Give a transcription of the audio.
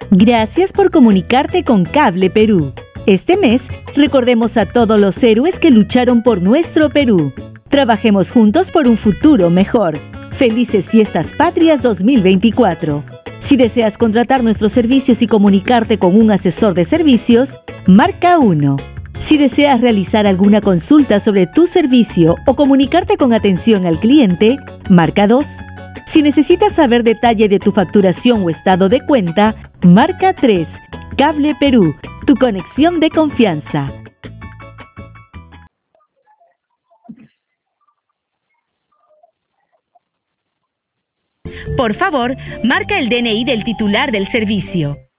Gracias por comunicarte con Cable Perú. Este mes, recordemos a todos los héroes que lucharon por nuestro Perú. Trabajemos juntos por un futuro mejor. Felices Fiestas Patrias 2024. Si deseas contratar nuestros servicios y comunicarte con un asesor de servicios, marca 1. Si deseas realizar alguna consulta sobre tu servicio o comunicarte con atención al cliente, marca 2. Si necesitas saber detalle de tu facturación o estado de cuenta, marca 3. Cable Perú, tu conexión de confianza. Por favor, marca el DNI del titular del servicio.